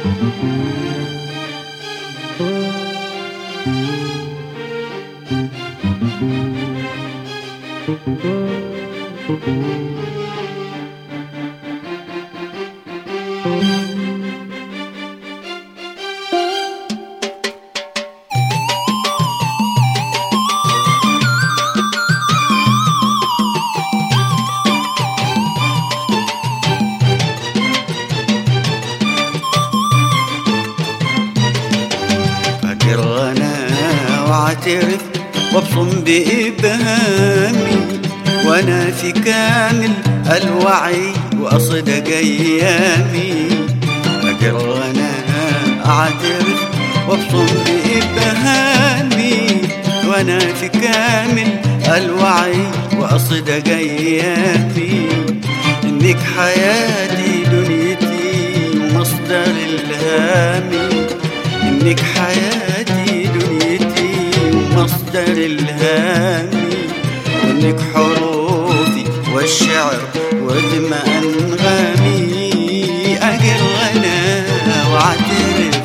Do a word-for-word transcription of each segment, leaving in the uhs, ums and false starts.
فاكر انا واعترف وابصم بإبهامي وانا في كامل الوعي واصدق ايامي. فاكر انا اعترف وابصم بإبهامي وانا في كامل الوعي واصدق ايامي. انك حياتي دنيتي ومصدر الهامي، انك حياتي دنيتي ومصدر الهامي، وانك حروفي والشعر ودمع انغامي. اقر انا واعترف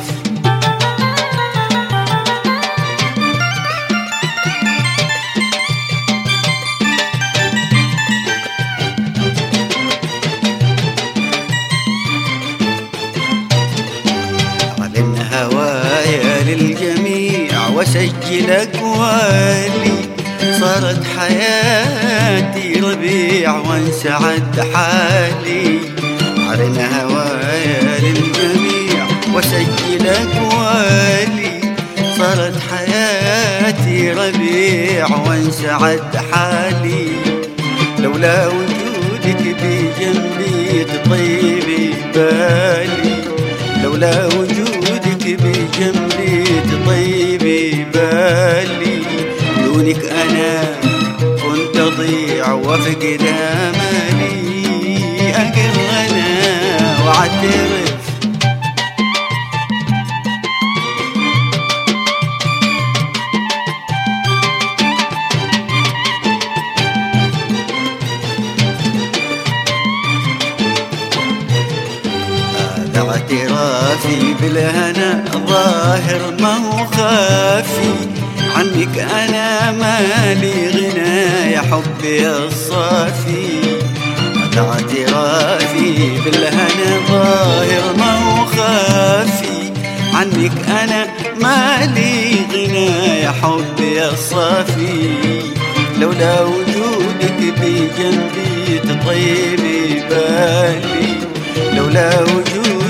أعلن هوايا للجميع وسجل أقوالي. صارت حياتي ربيع وانسعد حالي. أعلن هوايا للجميع وسجل أقوالي. صارت حياتي ربيع وانسعد حالي. لولا وجودك بجنبي تطيبي بالي، لولا وجودك بجنبي تطيبي بالي. دونك أنا كنت أضيع وأفقد آمالي. أقر أنا وأعترف اعترافي بالهنا ظاهر ما هو خافي. عنك أنا مالي غنى يا حبي الصافي. اعترافي بالهنا ظاهر ما هو خافي. عنك أنا مالي غنى يا حبي الصافي. لولا وجودك بجنبي تطيبي بالي، لولا وجودك